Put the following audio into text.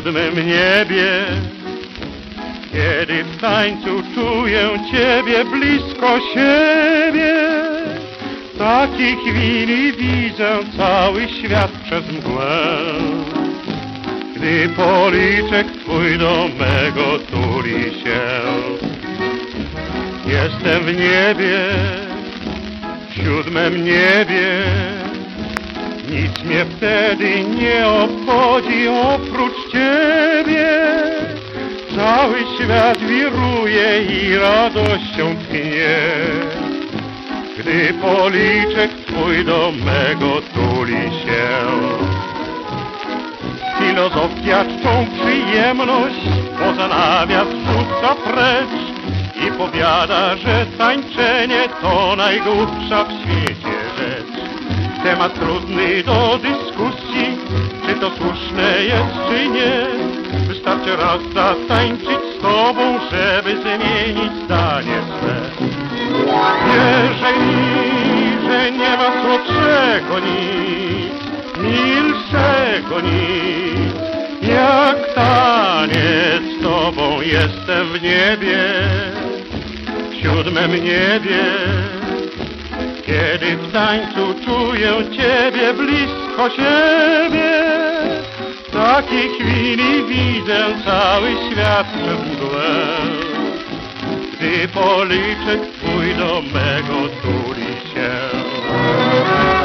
siódmym niebie. Kiedy w tańcu czuję Ciebie blisko siebie, w takiej chwili widzę cały świat przez mgłę. Gdy policzek Twój do mego tuli się, jestem w niebie, w siódmym niebie. Nic mnie wtedy nie obchodzi oprócz Ciebie. Cały świat wiruje i radością tchnie, gdy policzek Twój do mego tuli się. Filozofia czczą przyjemność poza nawias rzuca precz i powiada, że tańczenie to najgłupsza w świecie rzecz. Temat trudny do dyskusji, czy to słuszne jest, czy nie. Wystarczy raz zatańczyć z Tobą, żeby zmienić zdanie swe. Wierzę mi, że nie ma słodszego nic, milszego nic, jak taniec z Tobą. Jestem w niebie, w siódmym niebie. Kiedy w tańcu czuję Ciebie blisko siebie, w takiej chwili widzę cały świat przez mgłę. Gdy policzek Twój do mego tuli się.